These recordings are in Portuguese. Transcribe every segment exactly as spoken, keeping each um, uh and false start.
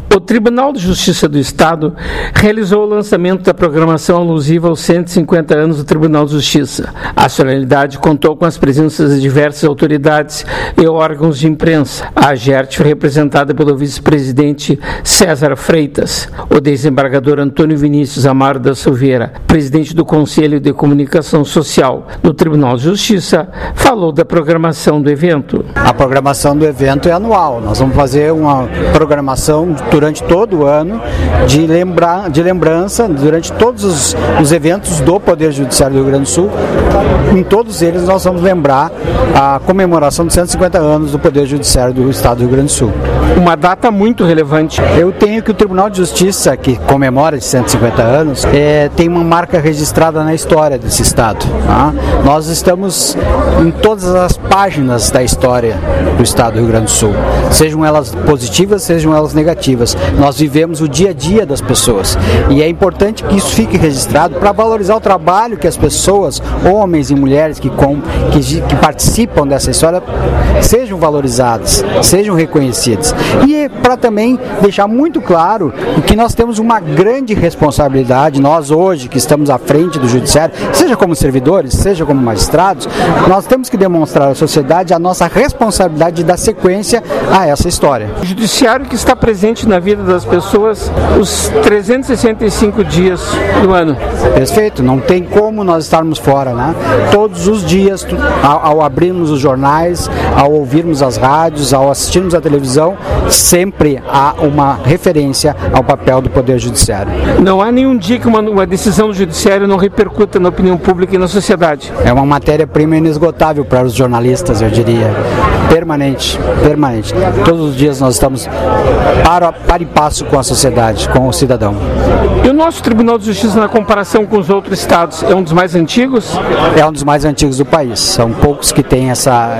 O Tribunal de Justiça do Estado realizou o lançamento da programação alusiva aos cento e cinquenta anos do Tribunal de Justiça. A solenidade contou com as presenças de diversas autoridades e órgãos de imprensa. A AGERT foi representada pelo vice-presidente César Freitas, o desembargador Antônio Vinícius Amaro da Silveira, presidente do Conselho de Comunicação Social do Tribunal de Justiça, falou da programação do evento. A programação do evento é anual. Nós vamos fazer uma programação durante todo o ano de, lembrar, de lembrança, durante todos os, os eventos do Poder Judiciário do Rio Grande do Sul. Em todos eles nós vamos lembrar a comemoração dos cento e cinquenta anos do Poder Judiciário do Estado do Rio Grande do Sul. Uma data muito relevante. Eu tenho que o Tribunal de Justiça, que comemora esses cento e cinquenta anos, é, tem uma marca registrada na história desse Estado. Tá? Nós estamos em todas as páginas da história do Estado do Rio Grande do Sul, sejam elas positivas, sejam elas negativas. Nós vivemos o dia a dia das pessoas e é importante que isso fique registrado para valorizar o trabalho que as pessoas, homens e mulheres que, com, que, que participam dessa história, sejam valorizadas, sejam reconhecidas. E para também deixar muito claro que nós temos uma grande responsabilidade, nós hoje que estamos à frente do Judiciário, seja como servidores, seja como magistrados, nós temos que demonstrar à sociedade a nossa responsabilidade de dar sequência a essa história. O Judiciário que está presente na vida das pessoas os trezentos e sessenta e cinco dias do ano. Perfeito, não tem como nós estarmos fora, né? Todos os dias, ao, ao abrirmos os jornais, ao ouvirmos as rádios, ao assistirmos a televisão, sempre há uma referência ao papel do Poder Judiciário. Não há nenhum dia que uma, uma decisão do Judiciário não repercuta na opinião pública e na sociedade. É uma matéria-prima inesgotável para os jornalistas, eu diria. Permanente, permanente. Todos os dias nós estamos para, para e passo com a sociedade, com o cidadão. E o nosso Tribunal de Justiça, na comparação com os outros estados, é um dos mais antigos? É um dos mais antigos do país. São poucos que têm essa,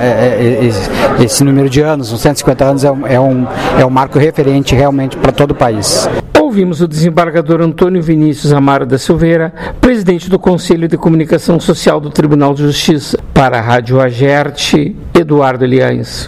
esse, esse número de anos. Os cento e cinquenta anos é um, é um, é um marco referente realmente para todo o país. Ouvimos o desembargador Antônio Vinícius Amaro da Silveira, presidente do Conselho de Comunicação Social do Tribunal de Justiça. Para a Rádio AGERT, Eduardo Eliães.